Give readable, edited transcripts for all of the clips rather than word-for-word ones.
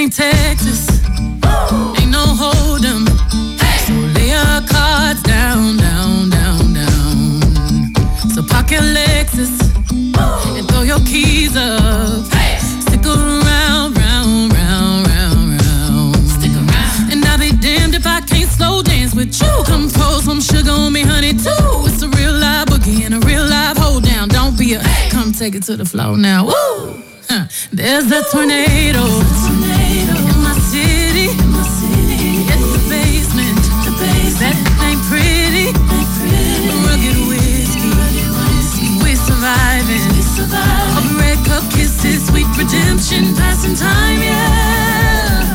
ain't Texas. Ain't no hold 'em. So lay your cards down, down, down, down. So park your Lexus and throw your keys up. Stick around, round, round, round, round. Stick around. And I'll be damned if I can't slow dance with you. Come pour some sugar on me, honey, too. It's a real live boogie and a real live hold down. Don't be a come take it to the floor now. Woo! There's a tornado in my city. It's the basement. That ain't pretty. Rugged whiskey. We're surviving. A red cup kisses, sweet redemption, passing time, yeah.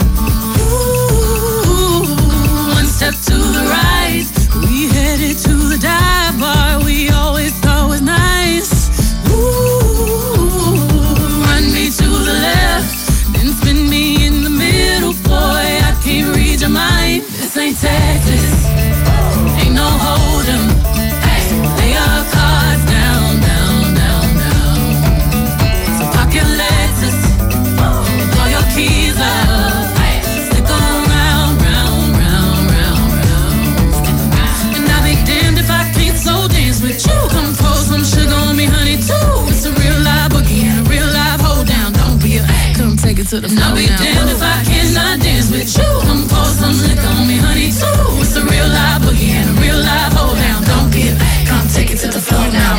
Ooh, one step to the right. We headed to the dive bar we always thought was nice. Ooh, run me to the left, then spin me in the middle, boy. I can't read your mind. This ain't Texas, ain't no hold 'em. Lay your cards down, down, down, down. So park your Lexus and throw your keys up. Stick around, round, round, round, round. And I'll be damned if I can't slow dance with you. Come pour some sugar on me, honey, too. It's a real live boogie and a real live hold down. Don't be a come take it to the floor. I'll be damned if I cannot dance with you. Come pour some liquor on me, honey, too. It's a real live boogie and a real live hold down. Don't be a come take it to the floor now.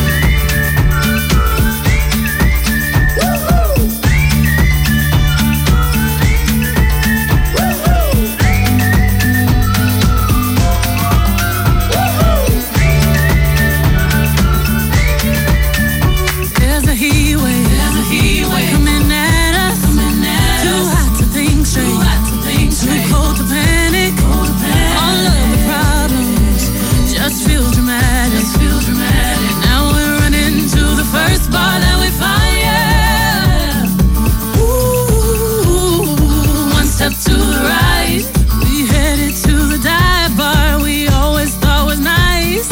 There's a heat wave coming at us. Too hot to think straight, too cold to panic. All of the problems just feel dramatic. Now we're running to the first bar that we find, yeah. Ooh, one step to the right. We headed to the dive bar we always thought was nice.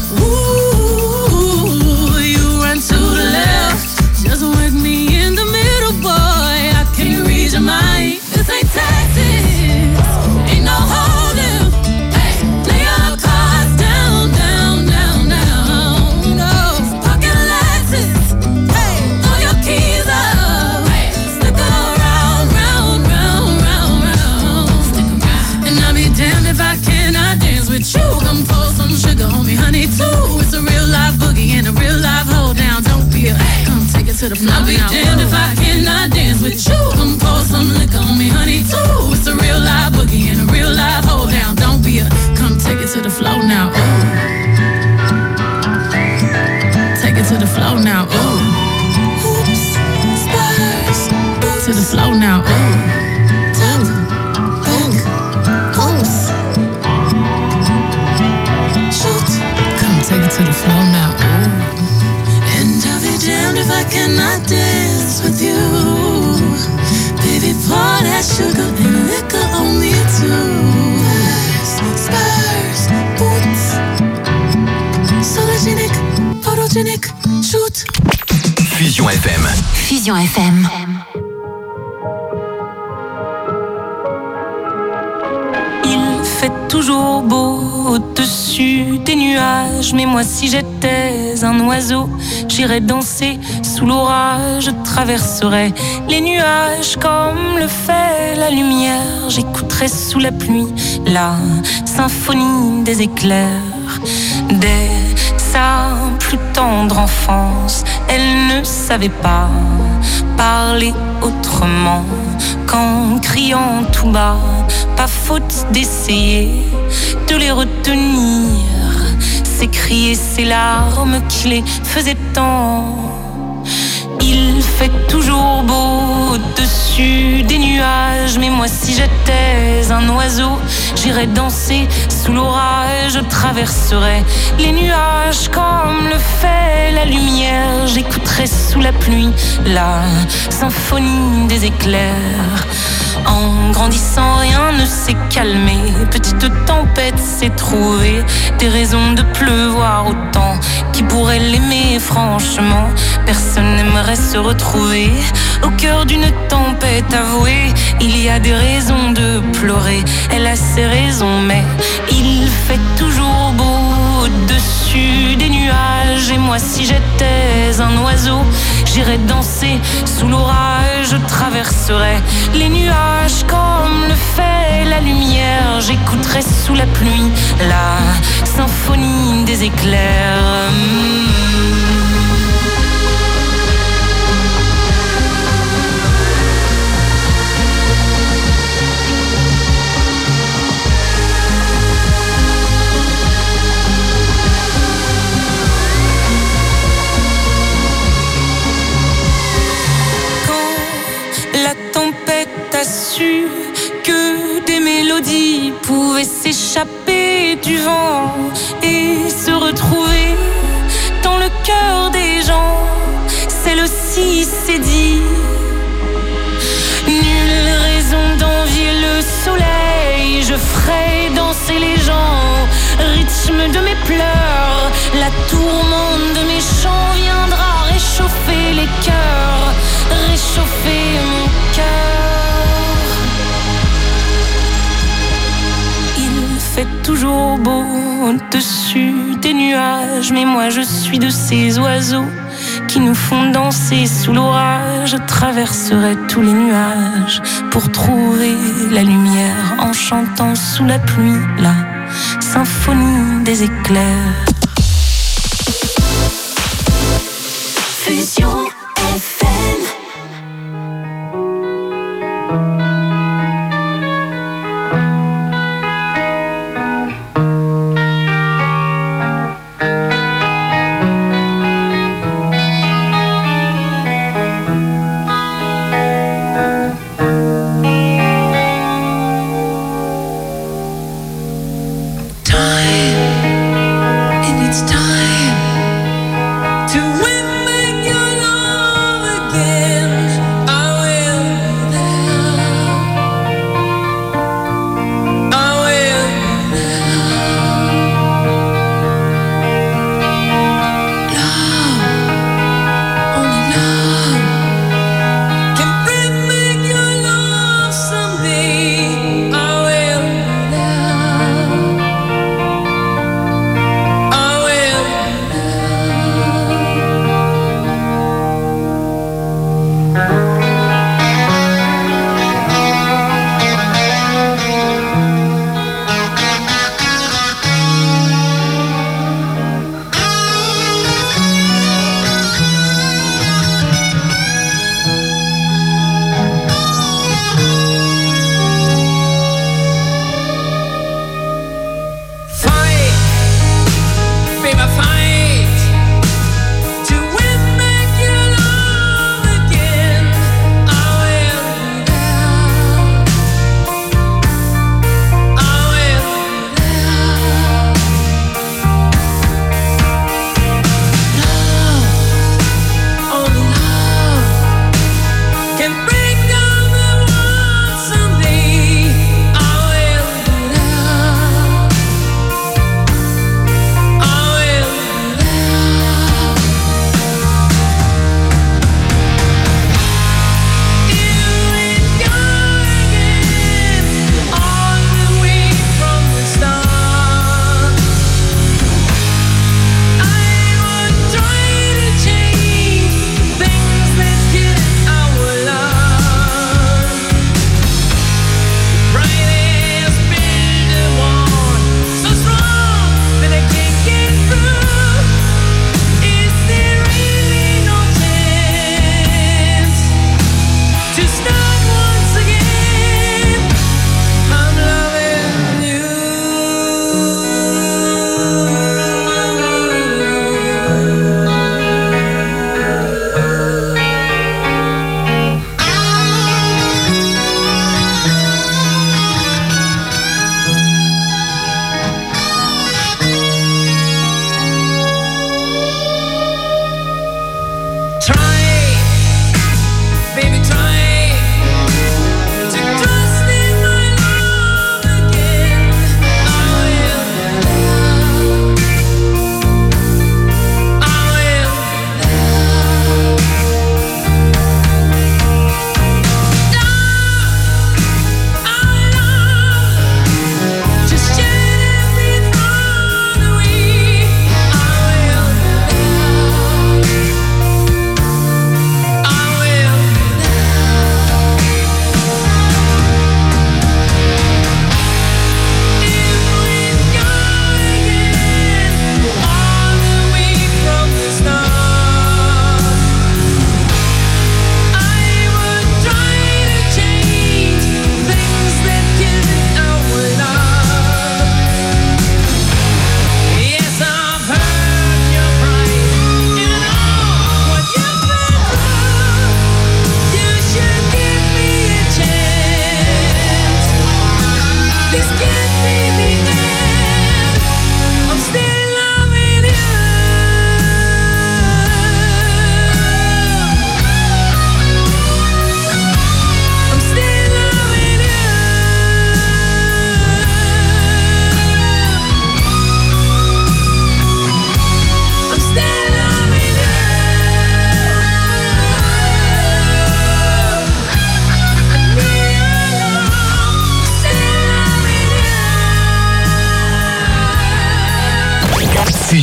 Ooh, you run to the left, just with me in the middle, boy. I can't read your mind. This ain't Texas, ain't no holding. Lay your cards down, down, down, down. No, pocket Lexus, throw your keys up. Stick around, round, round, round, round. And I'll be damned if I cannot dance with you. Come pour some sugar on me, honey, too. It's a real live boogie and a real live hold down. Don't be a come take it to the floor. I'll be damned if I cannot dance with you. Come pour some liquor on me, honey, too. It's a real live boogie and a real live hold down. Don't be a come take it to the floor now. Ooh. Take it to the floor now. Ooh. Oops, spurs. To the floor now. Ooh. Come take it to the floor now. Ooh. And I'll be damned if I cannot dance with you. Baby, pour that sugar and liquor on me too. Spurs, boots, sologenic, photogenic, shoot. Fusion FM. Fusion FM. Il fait toujours beau au-dessus des nuages, mais moi si j'étais un oiseau, j'irais danser sous l'orage, je traverserais les nuages comme le fait la lumière, j'écouterais sous la pluie la symphonie des éclairs. Dès sa plus tendre enfance, elle ne savait pas parler autrement qu'en criant tout bas. Pas faute d'essayer de les retenir, ces cris et ces larmes qui les faisaient tant. Il fait toujours beau au-dessus des nuages, mais moi si j'étais un oiseau, j'irais danser sous l'orage, je traverserais les nuages comme le fait la lumière, j'écouterais sous la pluie la symphonie des éclairs. En grandissant, rien ne s'est calmé. Petite tempête s'est trouvée, des raisons de pleuvoir autant qui pourrait l'aimer franchement, personne n'aimerait se retrouver au cœur d'une tempête avouée. Il y a des raisons de pleurer, elle a ses raisons, mais il fait toujours beau au-dessus des nuages. Et moi, si j'étais un oiseau, j'irais danser sous l'orage. Je traverserais les nuages comme le fait la lumière. J'écouterais sous la pluie la symphonie des éclairs. T'as su que des mélodies pouvaient s'échapper du vent et se retrouver dans le cœur des gens. Celle-ci s'est dit, nulle raison d'envier le soleil. Je ferai danser les gens au rythme de mes pleurs. La tourmente de mes chants viendra réchauffer les cœurs, réchauffer mon cœur. Fait toujours beau au-dessus des nuages, mais moi je suis de ces oiseaux qui nous font danser sous l'orage. Je traverserai tous les nuages pour trouver la lumière en chantant sous la pluie la symphonie des éclairs. Fusion FM.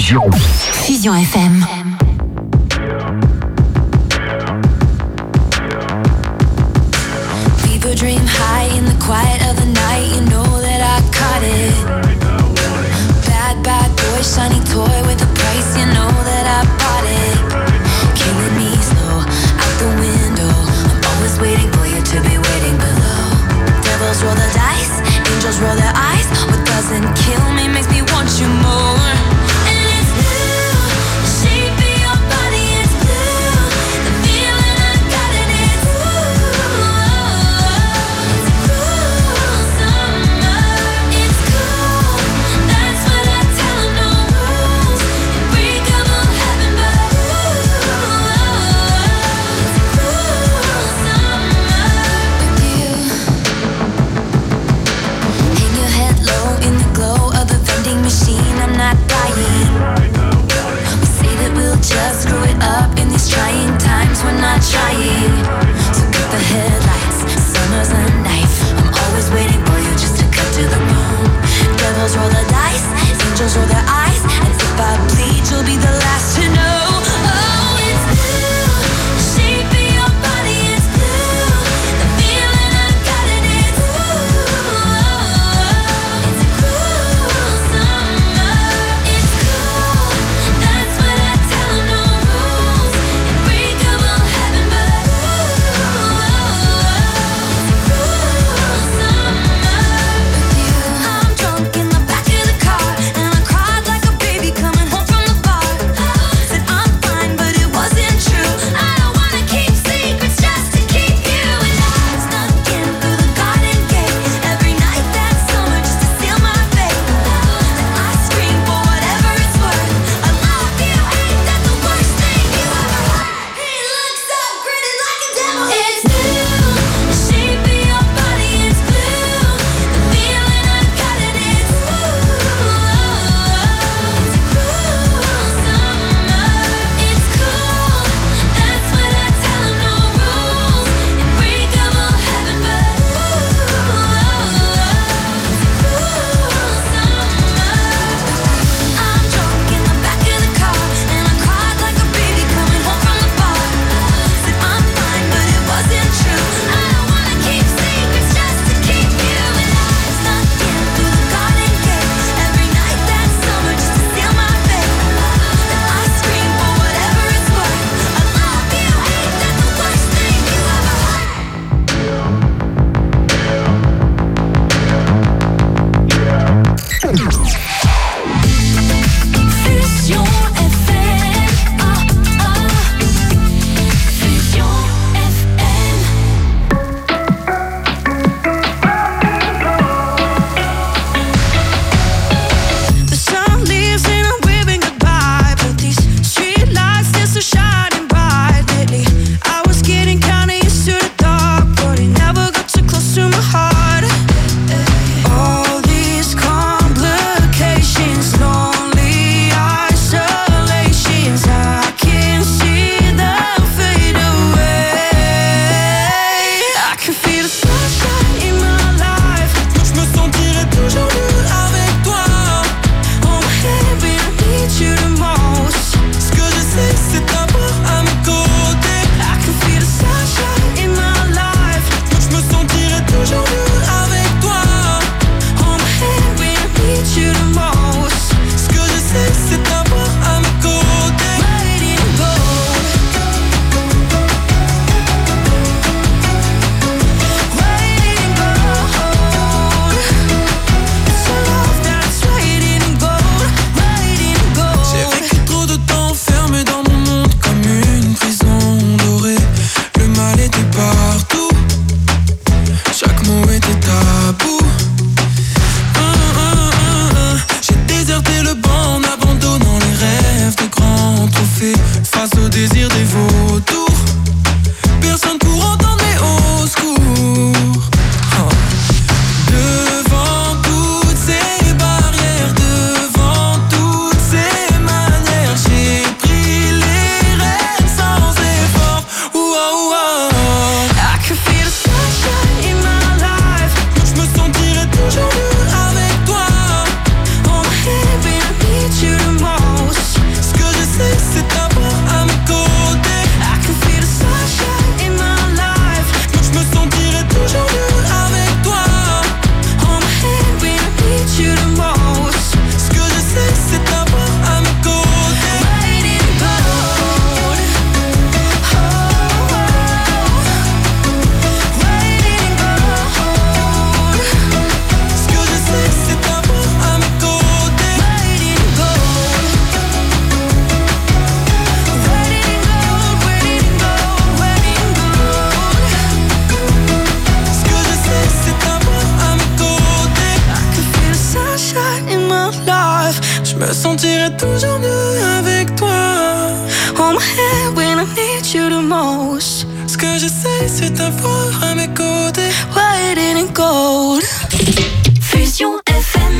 Fusion. Fusion FM. People dream high in the quiet of the night. You know that I caught it. Bad boy, shiny toy with a price. You know that I bought it. Killing me slow, out the window. I'm always waiting for you to be waiting below. Devils roll the dice, angels roll their eyes. What doesn't kill me makes me want you more. And it's blue, the shape of your body is blue. The feeling I got it is it's cool summer. It's cool, that's what I tell 'em, no rules. Unbreakable heaven, but on my head when I need you the most. Ce que j'essaie c'est d'avoir à mes côtés. White and gold. Fusion FM.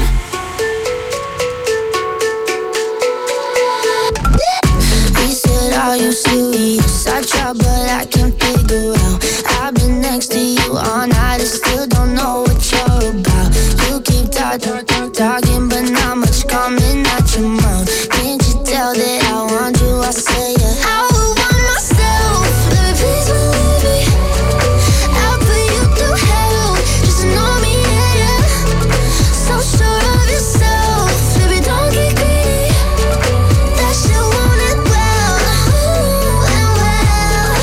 He said, are you serious? I try but I can't figure out. I've been next to you all night and still don't know what you're about. You keep talking but not much coming out your mouth. Can't you tell that I want you? I say yeah. I would want myself. Baby, please believe me. I'll put you through hell. Just know me, yeah, yeah. So sure of yourself. Baby, don't get greedy. That shit want it well. Ooh, and well.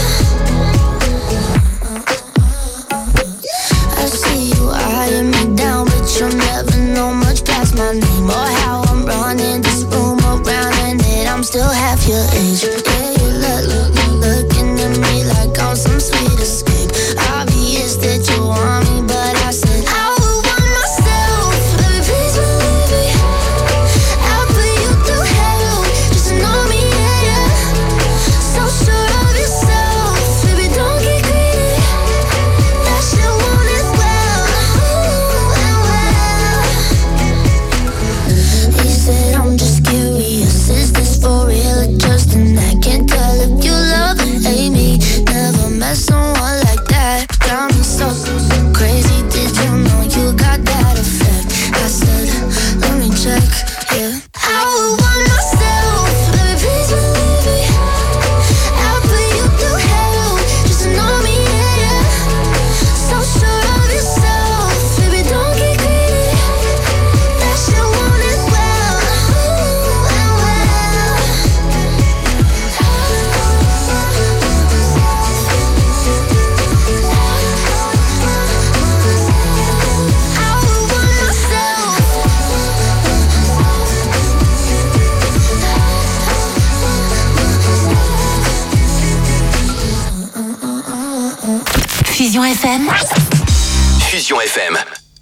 I see you eyeing me down, but you'll never know much past my name or how I'm running this room around and that I'm still half your age. Yeah, you looking at me like I'm some sweet escape. Obvious that you want me, but I said I would want myself. Baby, please believe me. I'll put you through hell. Just know me, yeah, yeah. So sure of yourself. Baby, don't get greedy. That shit want it well. Ooh, and well. He said, I'm just curious. Is this for real or just an act? Can't tell if you love or hate me. Never met someone like that. Got me so crazy. Did you know you got that effect? I said, let me check, yeah. I would want myself. Baby, please believe me. I'll put you through hell. Just know me, yeah, yeah. So sure of yourself. Baby, don't get greedy. That shit want it well. Ooh, and well. I would want myself. Fusion FM. Fusion FM.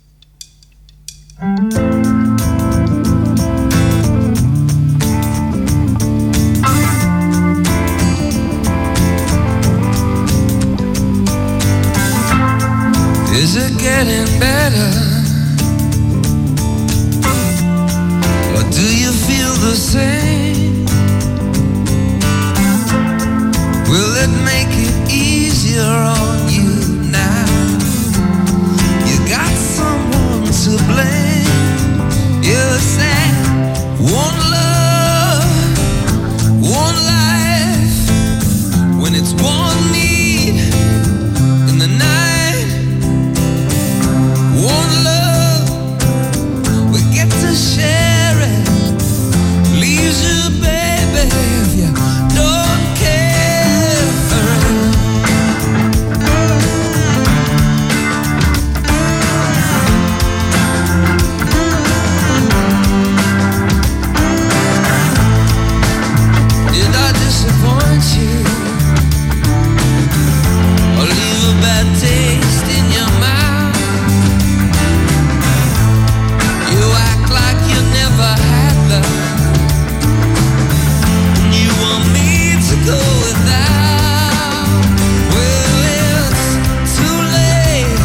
Is it getting better? Or do you feel the same? Will it make it easier on you now? You got someone to blame. You said one love, one life. When it's one need in the night. One love, we get to share it. Leaves you, baby, if you don't care. Did I disappoint you? Or leave a bad taste in your mouth? You act like you never had love. You want me to go without. Well, it's too late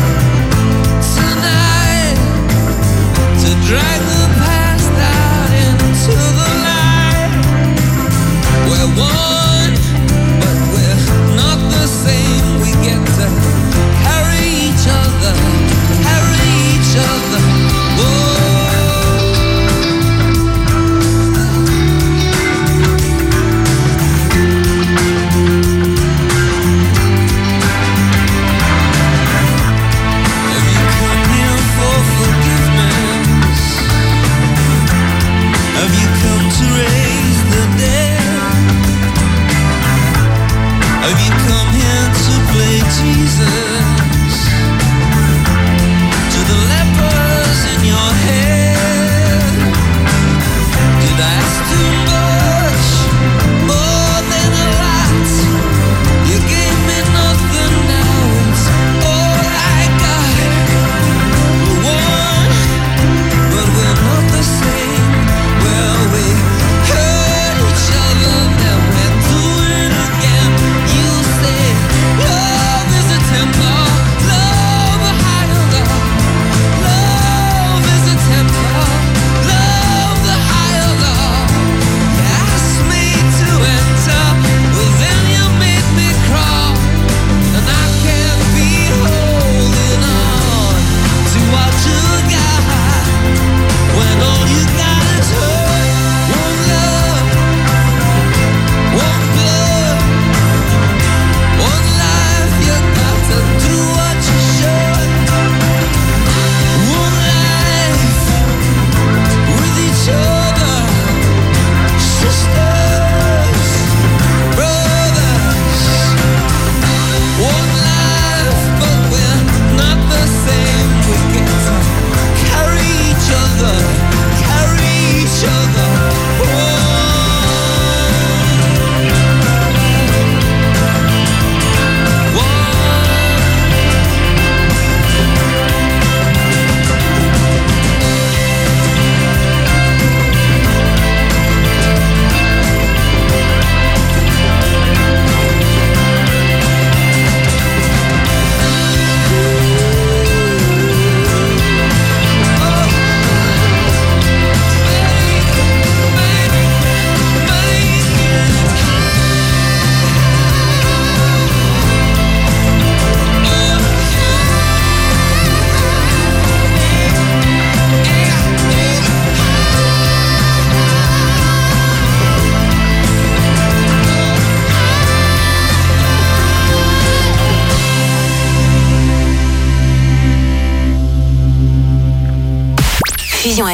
tonight to drag the past out into the light. We're one, but we're not the same. We get to carry each other, carry each other. Whoa. Have you come here for forgiveness? Have you come to raise the dead? Have you come here to play Jesus? To the lepers in your head? Did I ask too much? More than a lot. You gave me nothing, now it's all I got. We're one, but we're not the same. Well, we hurt each other, then we're two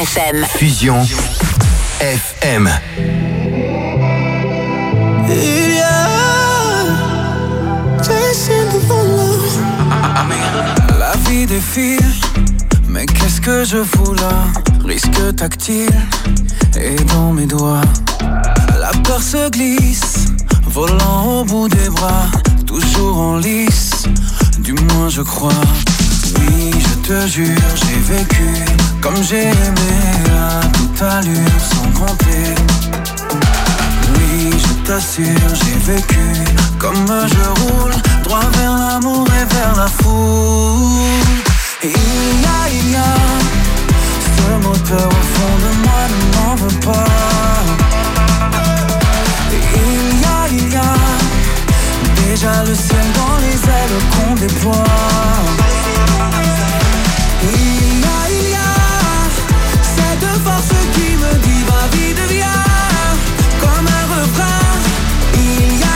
FM. Fusion FM. La vie défile, mais qu'est-ce que je fous là? Risque tactile et dans mes doigts. La peur se glisse, volant au bout des bras, toujours en lice, du moins je crois. Oui, je te jure, j'ai vécu comme j'ai aimé, à toute allure, sans compter. Oui, je t'assure, j'ai vécu comme je roule, droit vers l'amour et vers la foule. Et il y a ce moteur au fond de moi, ne m'en veux pas. Et il y a déjà le ciel dans les ailes qu'on déploie. Il y a cette force qui me dit ma vie devient comme un refrain. Il y a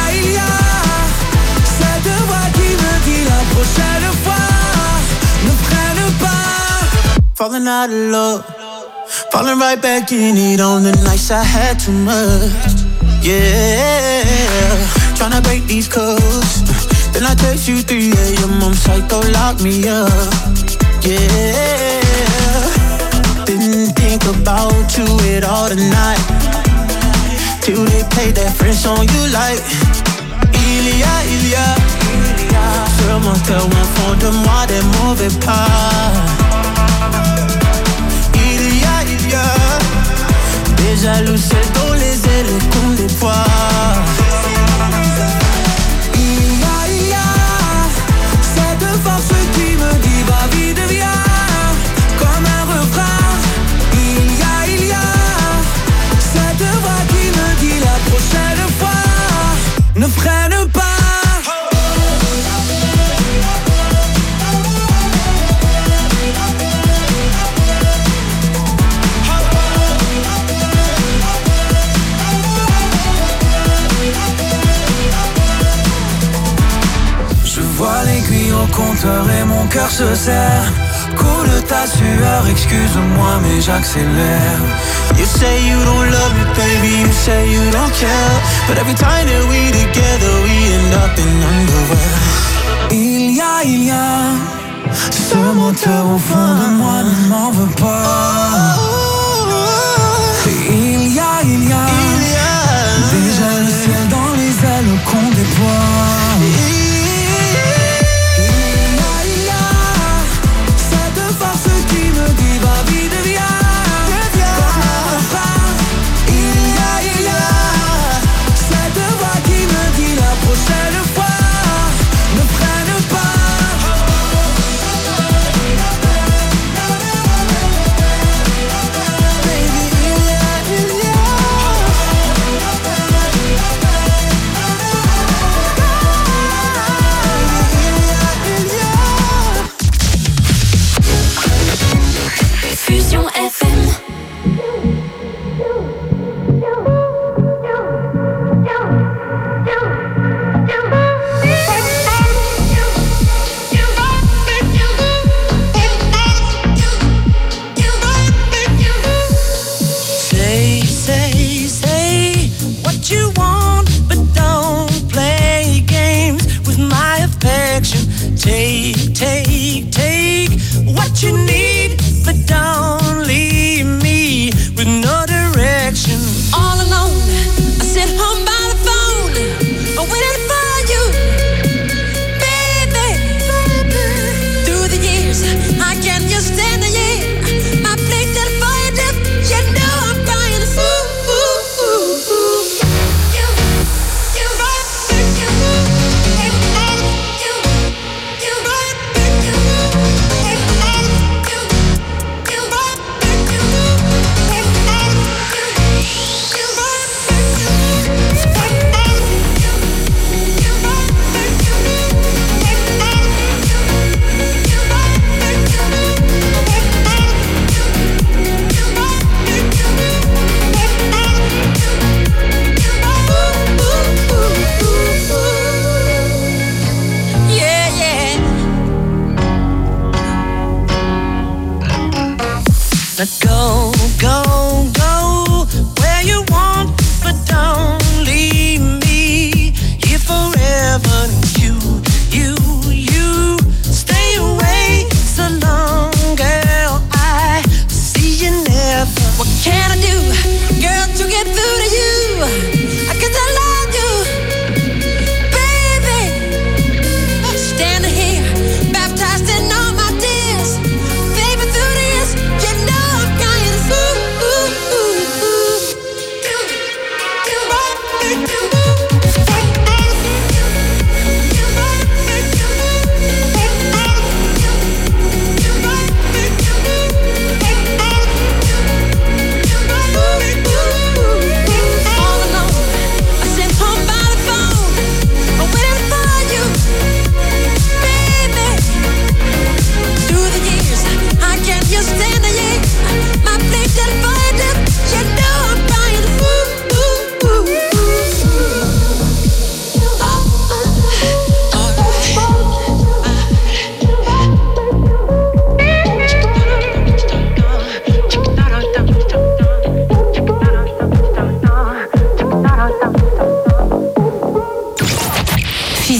cette voix qui me dit la prochaine fois ne freine pas. Falling out of love, falling right back in it on the nights I had too much. Yeah, tryna break these codes. Then I text you 3 a.m. I'm psycho, lock me up. Yeah, didn't think about you at all tonight, till they play that French song you like. Il y a ce moteur au fond de moi, ne m'en veux pas. Il y a déjà le ciel dans les ailes qu'on déploie. Il y a cette force qui me dit ma vie devient comme un refrain. Il y a cette voix qui me dit la prochaine fois ne freine pas. Je vois l'aiguille au compteur et mon cœur se serre. Coule ta sueur, excuse-moi mais j'accélère. You say you don't love me, baby, you say you don't care. But every time that we together, we end up in underwear. Il y a ce moteur au fond de moi, ne m'en veux pas. Il y a déjà le ciel dans les ailes qu'on déploie. Il y a cette force qui me dit ma vie devient comme un refrain. Il y a cette voix qui me dit la prochaine fois ne freine pas. Baby, il y a Fusion FM. Say what you want, but don't play games with my affection. Take what you need, but don't leave me with no direction. All alone, I sit home by the phone, waiting for you, baby. Through the years, I can't just stand here. My place is for your lips, you know I'm crying.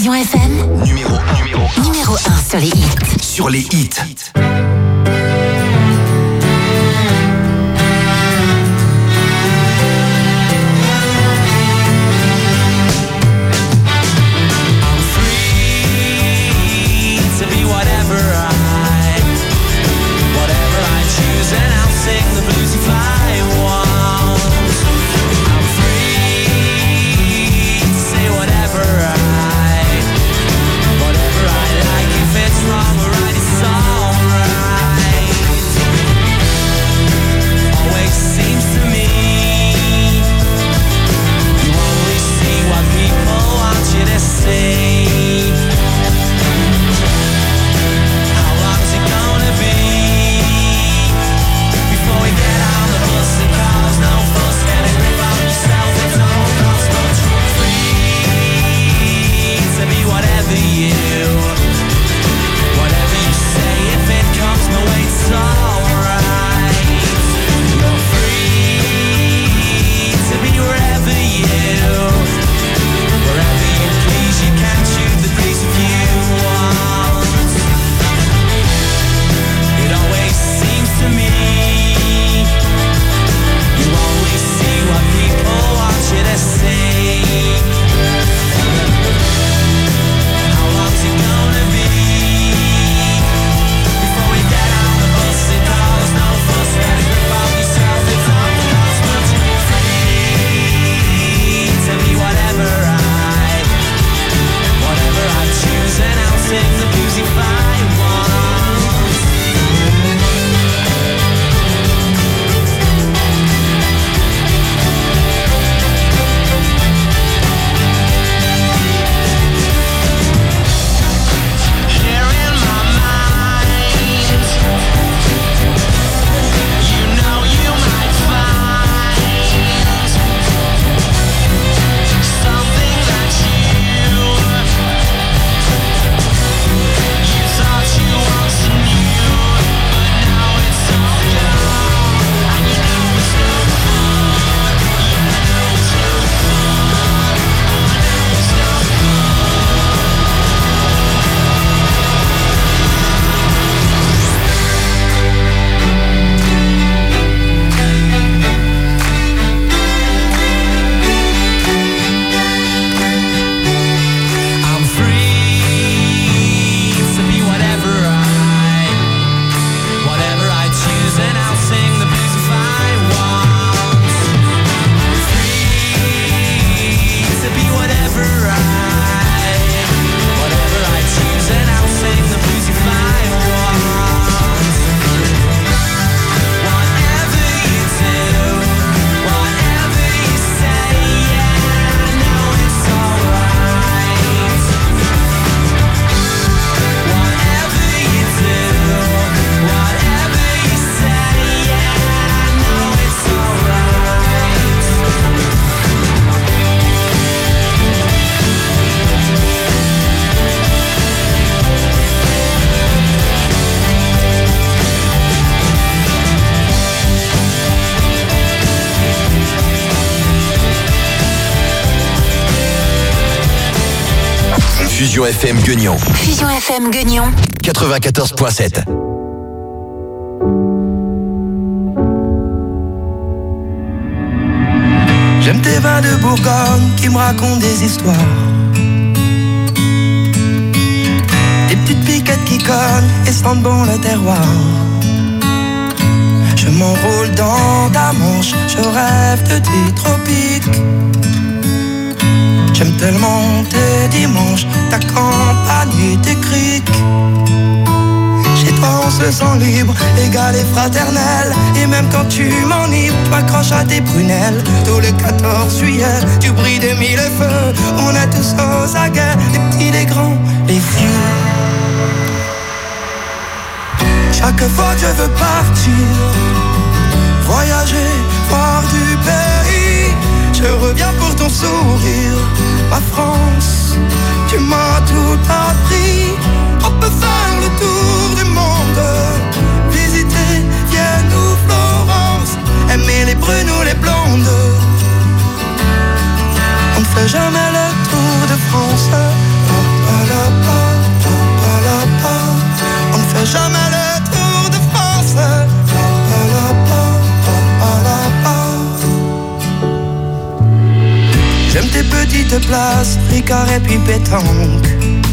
Fusion FM. Numéro 1 sur les hits. Sur les hits. Fusion FM Guignon. Fusion FM Guignon. 94.7. J'aime tes vins de Bourgogne qui me racontent des histoires. Tes petites piquettes qui cognent et sentent bon le terroir. Je m'enroule dans ta manche, je rêve de tes tropiques. J'aime tellement tes dimanches, ta campagne et tes criques. Chez toi on se sent libre, égal et fraternel. Et même quand tu m'enivres, tu accroches à tes prunelles. Tous les 14 juillet, tu brilles des mille feux. On est tous aux aguets, les petits, les grands, les vieux. Chaque fois que je veux partir, voyager, voir du pays, je reviens pour ton sourire. Ma France, tu m'as tout appris. On peut faire le tour du monde, visiter Vienne ou Florence, aimer les brunes ou les blondes. On ne fait jamais le tour de France. de place, Ricard et puis pétanque.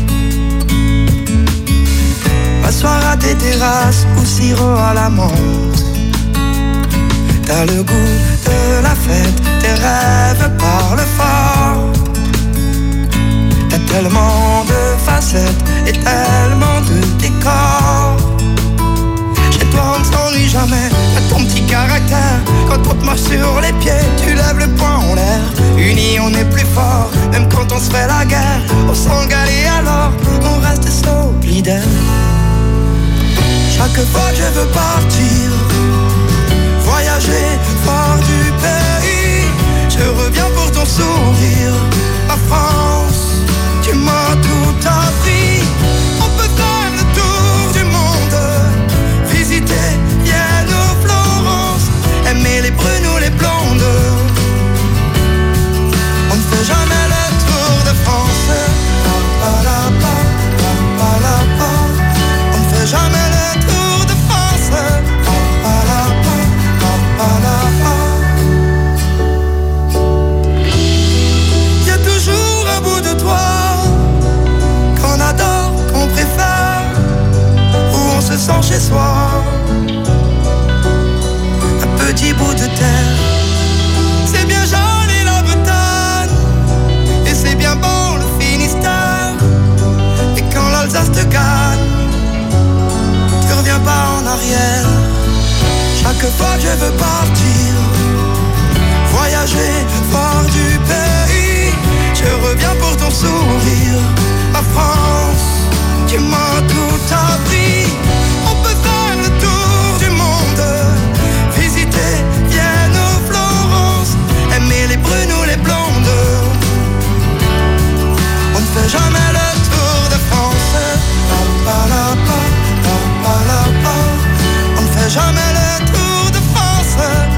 M'asseoir à tes terrasses ou sirop à la menthe. T'as le goût de la fête, tes rêves parlent fort. T'as tellement de facettes et tellement de décors. Chez toi on ne s'ennuie jamais, t'as ton petit caractère. Quand on te marche sur les pieds, tu lèves le poing en l'air. Unis on est plus fort, même quand on se fait la guerre. On s'engale et alors on reste solidaire. Chaque fois que je veux partir, voyager hors du pays, je reviens pour ton sourire. Ma France, tu m'as tout appris. On peut faire le tour du monde, visiter Vienne ou Florence, aimer les brunes ou les blondes. On ne fait jamais le tour de France. On ne fait jamais le tour de France. Il y a toujours un bout de toi qu'on adore, qu'on préfère, où on se sent chez soi. Un petit bout de terre. C'est bien joli la Bretagne, et c'est bien bon le Finistère. Et quand l'Alsace te gagne, tu reviens pas en arrière. Chaque fois que je veux partir, voyager hors du pays, je reviens pour ton sourire. Ma France, tu m'as tout appris. On peut faire le tour du monde, visiter Vienne ou Florence, aimer les brunes ou les blondes. On ne fait jamais le tour de France. On ne fait jamais le tour de France.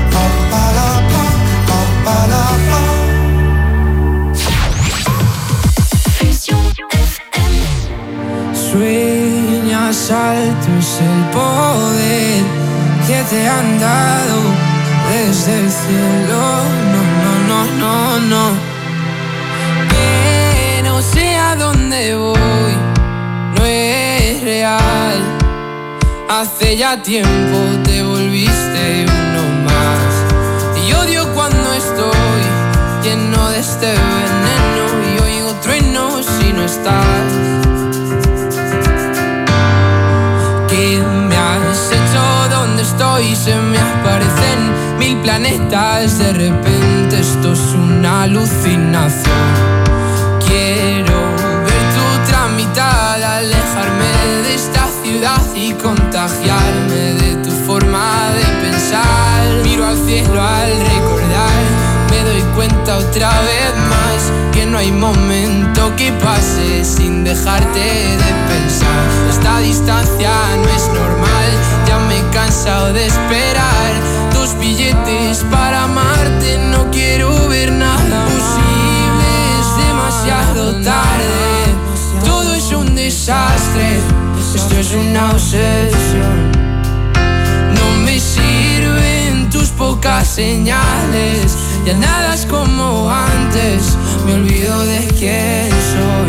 Sueñas alto es el poder que te han dado desde el cielo. No, no, no, no, no. Que no sé a dónde voy, no es real. Hace ya tiempo te volviste uno más. Y odio cuando estoy lleno de este veneno y oigo truenos si no estás. ¿Qué me has hecho? ¿Dónde estoy? Se me aparecen mil planetas. De repente esto es una alucinación. Quiero ver tu mitad, alejarme de esta ciudad y contagiarme de tu forma de pensar. Miro al cielo al recordar, me doy cuenta otra vez más que no hay momento que pase sin dejarte de pensar. Esta distancia no es normal, ya me he cansado de esperar tus billetes para amarte. No quiero ver nada posible, es demasiado tarde. Todo es un desastre, esto es una obsesión. No me sirven tus pocas señales, ya nada es como antes, me olvido de quién soy.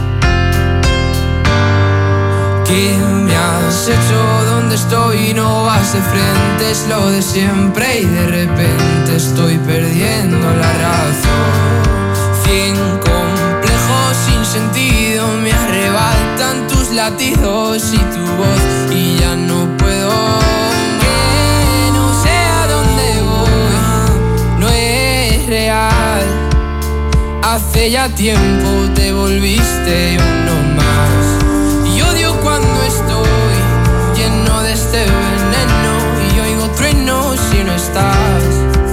¿Qué me has hecho? ¿Dónde estoy? No vas de frente, es lo de siempre y de repente estoy perdiendo la razón. 100 complejos sin sentido me arrebatan tus latidos y tu voz y ya no puedo. Que no sé a dónde voy, no es real. Hace ya tiempo te volviste uno más. Y odio cuando estoy lleno de este veneno y oigo truenos si no estás.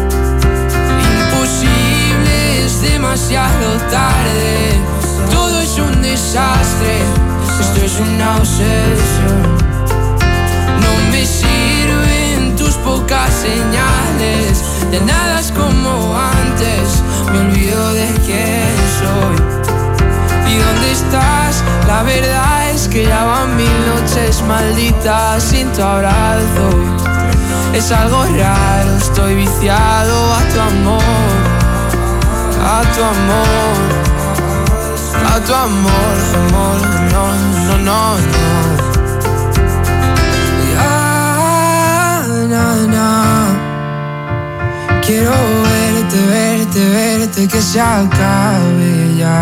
Imposible, es demasiado tarde. Todo es un desastre, esto es una obsesión. No me sirven tus pocas señales, ya nada es como antes, me olvido de quién soy. ¿Y dónde estás? La verdad es que ya van 1000 noches malditas sin tu abrazo. Es algo raro, estoy viciado a tu amor. a tu amor, amor, no, no, no, no. Ya, na, na. Quiero verte, verte, verte, que se acabe ya.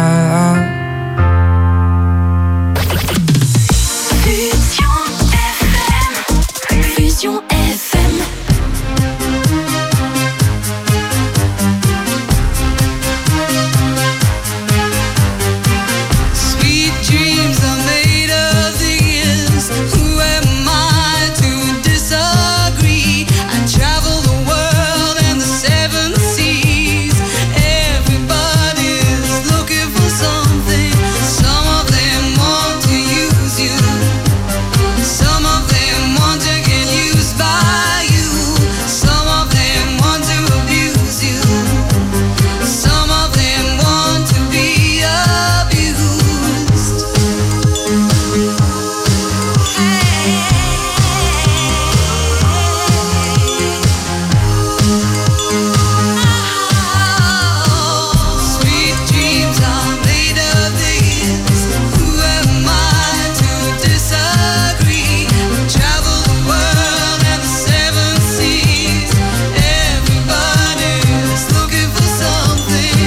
Fusion FM. Sweet dreams are made of these. Who am I to disagree? I travel the world and the seven seas. Everybody's looking for something. Some of them want to use you. Some of them want to get used by you. Some of them want to abuse you. Some of them want to be abused. Sweet dreams are made of these. Who am I to disagree? Travel the world and the seven seas. Everybody's looking for something.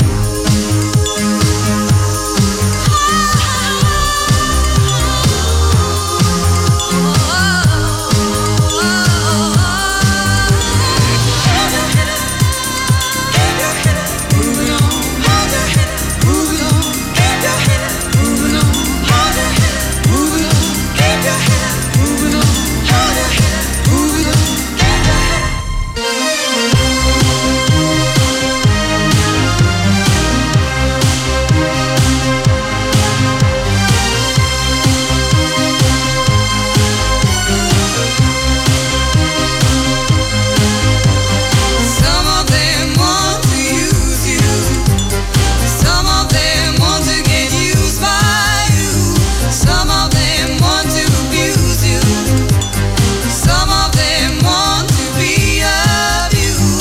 Some of them want to use you. Some of them want to get used by you. Some of them want to abuse you. Some of them want to be abused.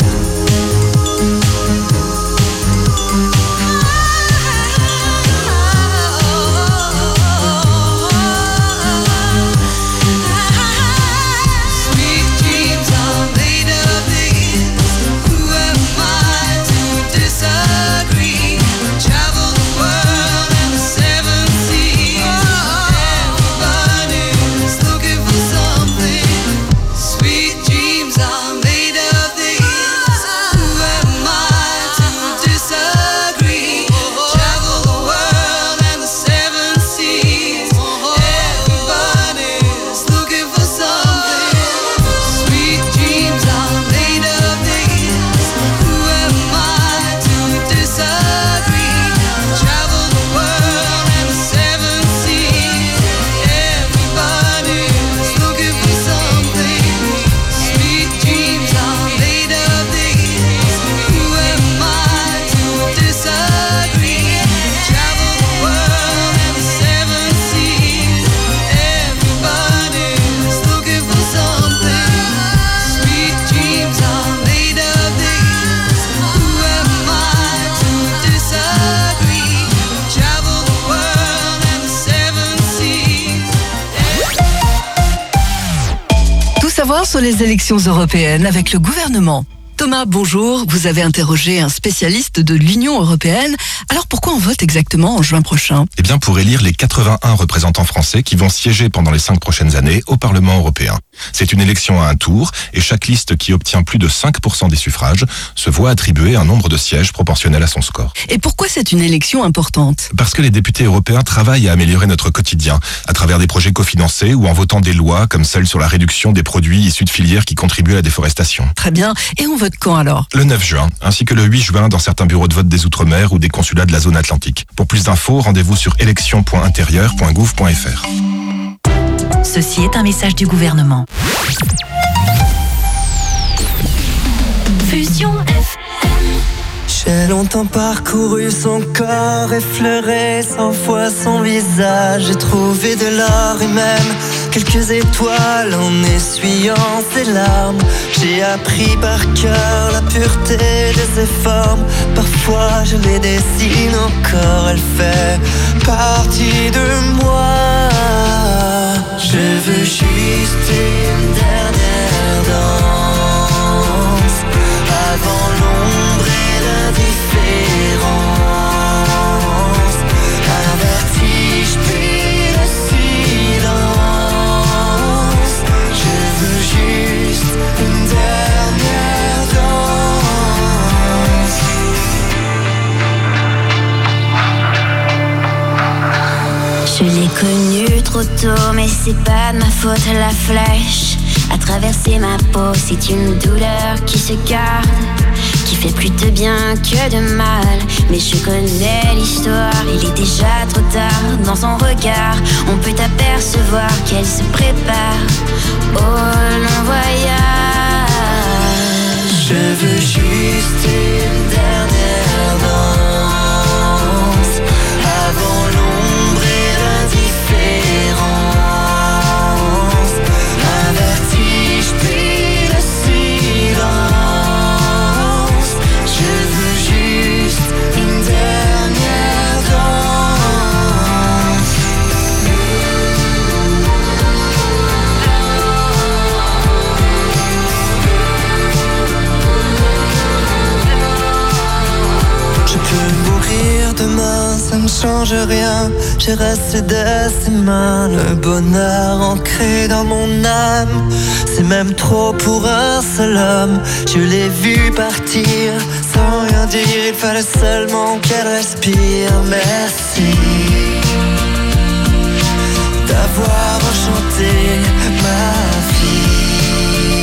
Sweet dreams are made of these. Who am I to disagree? Travel the world and the seven seas. Everybody's looking for something. Sweet dreams are made of these. Who am I to disagree? Travel the world and the seven seas. Everybody's looking for something. Sweet dreams are made of these. Who am I to disagree? Travel the world and the seven seas. Everybody's looking for something. Sweet dreams are made of these. Who am I to disagree? Travel the world and the seven seas. Everybody's looking for something. Sweet dreams are made of these. Who am I to disagree? Travel the world and the seven seas. Tout savoir sur les élections européennes avec le gouvernement. Thomas, bonjour. Vous avez interrogé un spécialiste de l'Union européenne. Alors pourquoi on vote exactement en juin prochain ? Eh bien, pour élire les 81 représentants français qui vont siéger pendant les 5 prochaines années au Parlement européen. C'est une élection à un tour et chaque liste qui obtient plus de 5% des suffrages se voit attribuer un nombre de sièges proportionnel à son score. Et pourquoi c'est une élection importante ? Parce que les députés européens travaillent à améliorer notre quotidien à travers des projets cofinancés ou en votant des lois comme celle sur la réduction des produits issus de filières qui contribuent à la déforestation. Très bien. Et on vote quand alors ? Le 9 juin, ainsi que le 8 juin dans certains bureaux de vote des Outre-mer ou des consulats de la zone atlantique. Pour plus d'infos, rendez-vous sur élection.intérieur.gouv.fr. Ceci est un message du gouvernement. Fusion FM. J'ai longtemps parcouru son corps, effleuré 100 fois son visage. J'ai trouvé de l'or et même quelques étoiles en essuyant ses larmes. J'ai appris par cœur la pureté de ses formes. Parfois je les dessine encore, elle fait partie de moi. Je veux juste une dernière danse avant l'ombre et l'indifférence. Un vertige puis le silence. Je veux juste une dernière danse. Je l'ai connue trop tôt, mais c'est pas de ma faute, la flèche a traversé ma peau, c'est une douleur qui se garde, qui fait plus de bien que de mal. Mais je connais l'histoire, il est déjà trop tard. Dans son regard, on peut apercevoir qu'elle se prépare au long voyage. Je veux juste une dernière danse avant l'ombre et l'indifférence. Un vertige puis le silence. Je veux juste une dernière danse. Je peux mourir demain, ça me change rien. J'ai resté de ses mains le bonheur ancré dans mon âme. C'est même trop pour un seul homme. Je l'ai vu partir sans rien dire, il fallait seulement qu'elle respire. Merci d'avoir enchanté ma vie.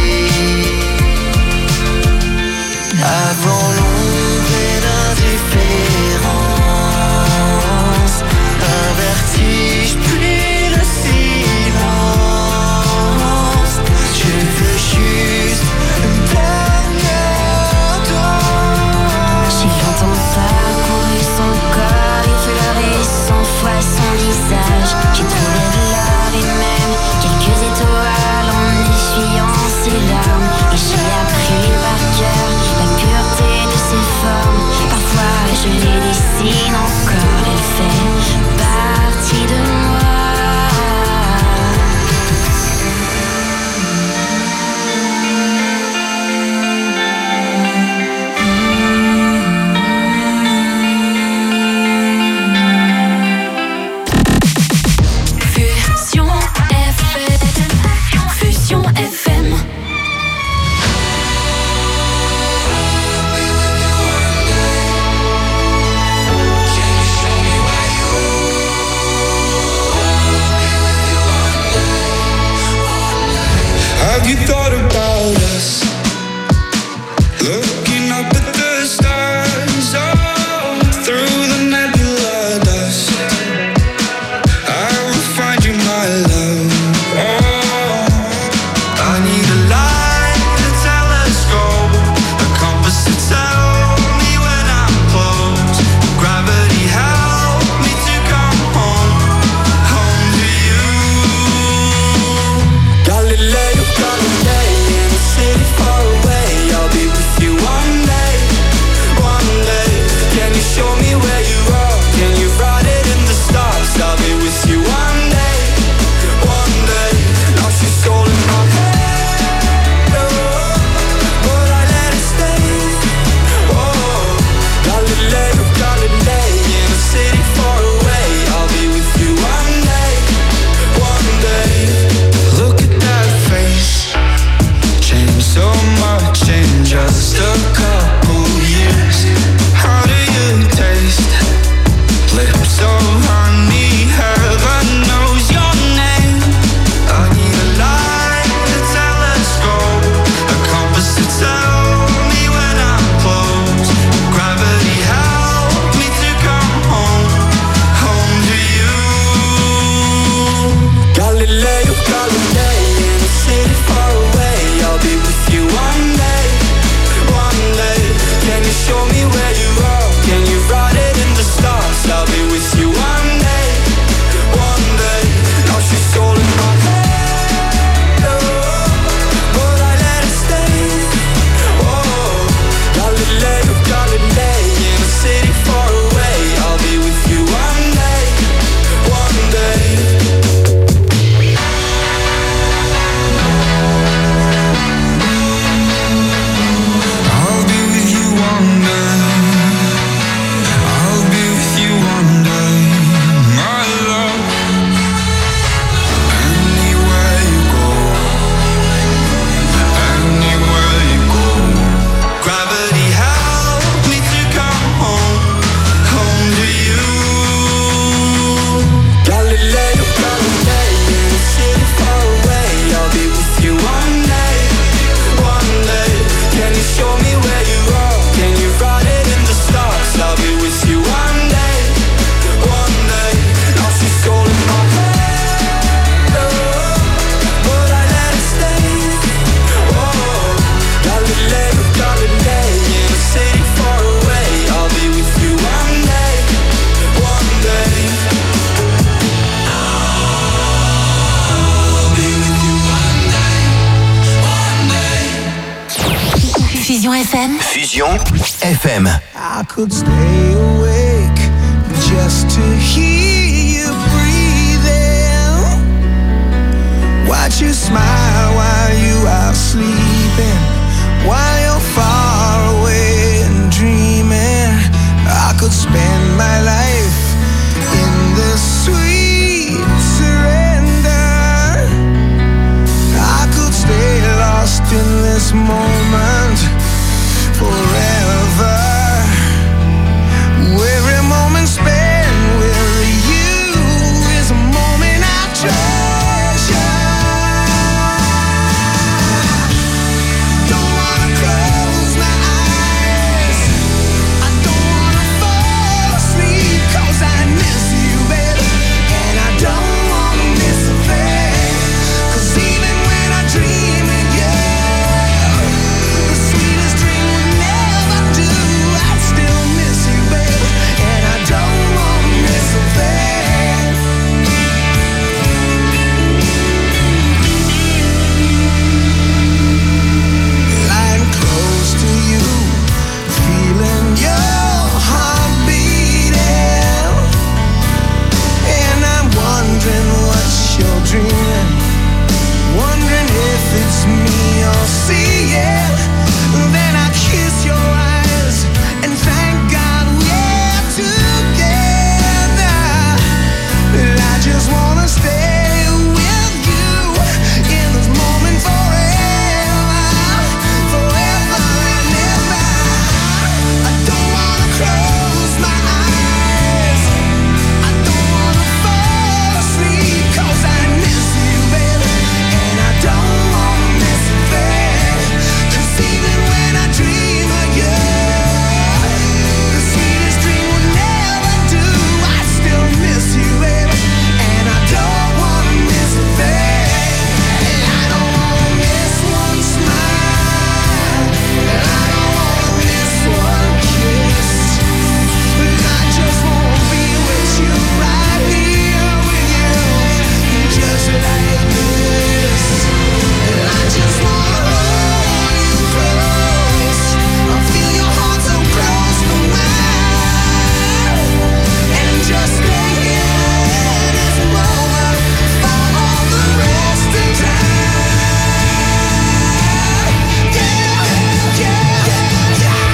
Avant l'ombre et l'indifférence, un vertige puis le silence. Je veux juste une dernière danse. J'ai longtemps parcouru son corps, effleuré 100 fois son visage. J'ai trouvé de l'or et même quelques étoiles en essuyant ses larmes. Et j'ai appris par cœur la pureté de ses formes. Parfois je les dessine encore, elle fait partie de moi. Fusion FM. Fusion FM. Fusion FM. I could stay awake just to hear you breathing. Watch you smile while you are sleeping, while you're far away and dreaming. I could spend my life in the sweet surrender. I could stay lost in this moment forever. Every moment spent with you is a moment I treasure. Don't wanna close my eyes, I don't wanna fall asleep, 'cause I miss you, baby, and I don't wanna miss a thing. 'Cause even when I dream of you, the sweetest dream would never do. I'd still miss you, baby, and I don't wanna miss a thing. Lying close to you, feeling your heart beating, and I'm wondering what you're dreaming, wondering if it's me you're seeing. Then I kiss your eyes and thank God we're together. I just wanna stay with you in this moment forever, forever and ever. I don't wanna close my eyes, I don't wanna fall asleep, 'cause I miss you, baby, and I don't wanna miss a thing. 'Cause even when I dream of you, the sweetest dream will never do. I still miss you, baby, and I don't wanna miss a thing. I don't wanna miss one smile, I don't wanna miss one kiss. I just wanna be with you, right here with you, just like this. I just wanna hold you close, I feel your heart so close to mine, and just stay here in this moment for all the rest of time. Yeah, yeah, yeah.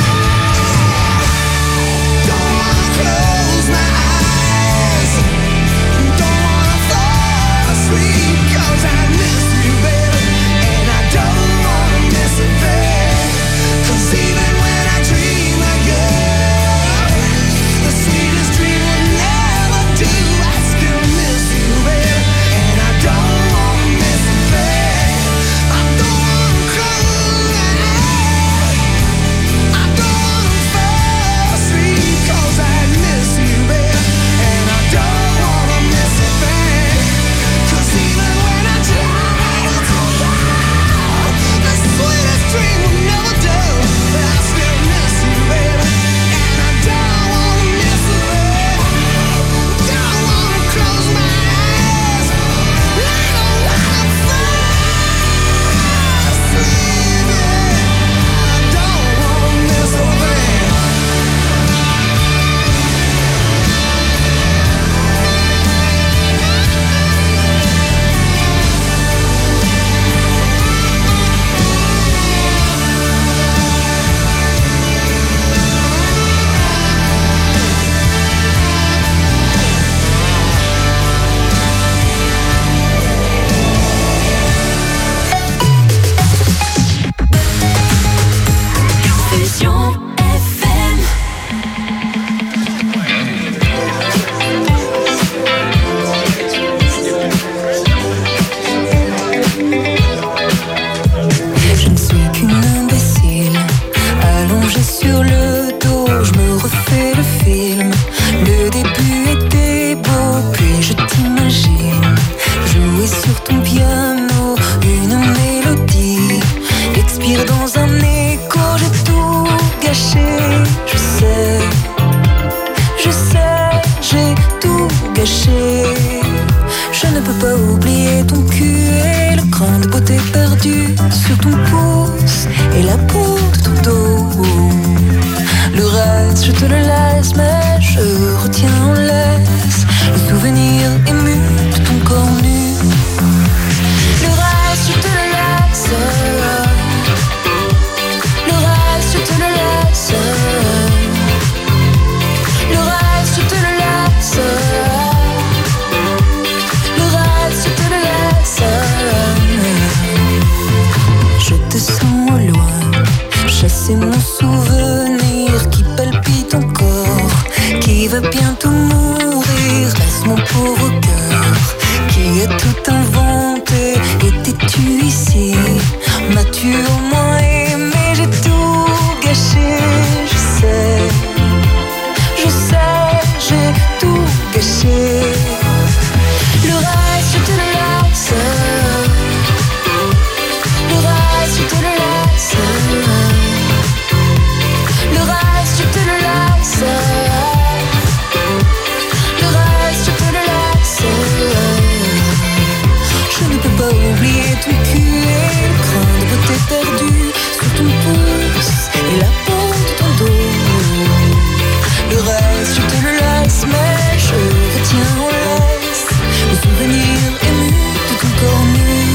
Don't wanna close my eyes, don't wanna fall asleep, 'cause I miss you, baby, and I don't wanna miss a thing. 'Cause even when I dream of you, the sweetest dream will never do. I still miss you, baby, and I don't wanna miss a thing. I don't wanna close my eyes, I don't wanna fall asleep, 'cause I miss you, baby, and I don't wanna miss a thing. 'Cause even when I try to lie, the sweetest dream will never do. I still miss you, baby, and I don't wanna miss a thing. Don't wanna close my eyes, I don't wanna fall asleep, I don't wanna miss a thing. Fusion FM. Je ne suis qu'une imbécile, allongée sur le dos, je me refais le film. Le début était beau, puis je t'imagine jouer sur ton piano une mélodie, expire dans un écho, j'ai tout gâché. Je sais, j'ai tout gâché. Je ne peux pas oublier ton cul et le grain de beauté perdu sur ton pouce et la peau de ton dos. Le reste, je te le laisse, mais je retiens en laisse le souvenir ému de ton corps nu. Le reste, je te le laisse. Le reste, je te le laisse. Le reste, je te le laisse. Le reste, je te le laisse. Je te sens au loin, chasser mon souvenir qui palpite encore, qui va bientôt mourir. Laisse mon pauvre cœur qui a tout inventé. Étais-tu ici? M'as-tu au moins aimé? J'ai tout gâché, je sais, j'ai tout gâché. Le reste, je te le laisse. Le reste, je te le laisse. Le reste, je te le laisse. Le reste, je te le laisse. Je ne peux pas oublier ton cul et le grain de beauté perdu sur ton pouce et la peau de ton dos. Le reste, je te le laisse, mais je retiens en laisse le souvenir ému de ton corps nu.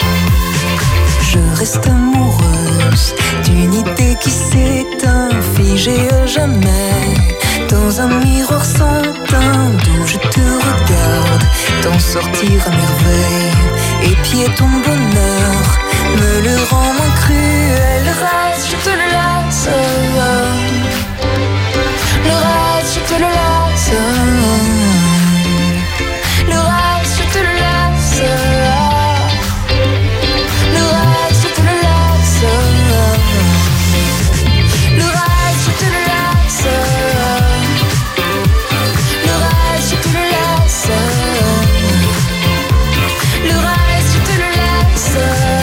Je reste amoureuse d'une idée qui s'éteint, figée à jamais dans un miroir sans teint, d'où je te regarde t'en sortir à merveille, épier ton bonheur me le rend moins cruel. Le reste, je te le laisse. Le reste, je te le laisse. Le reste, je te le laisse. Le reste, je te le laisse. Le reste, je te le laisse. Le reste, je te le laisse. Le reste, je te le laisse.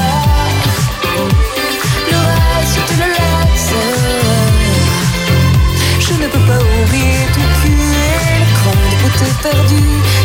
Le reste, je te le laisse. Je ne peux pas oublier ton cul et le grain de beauté perdu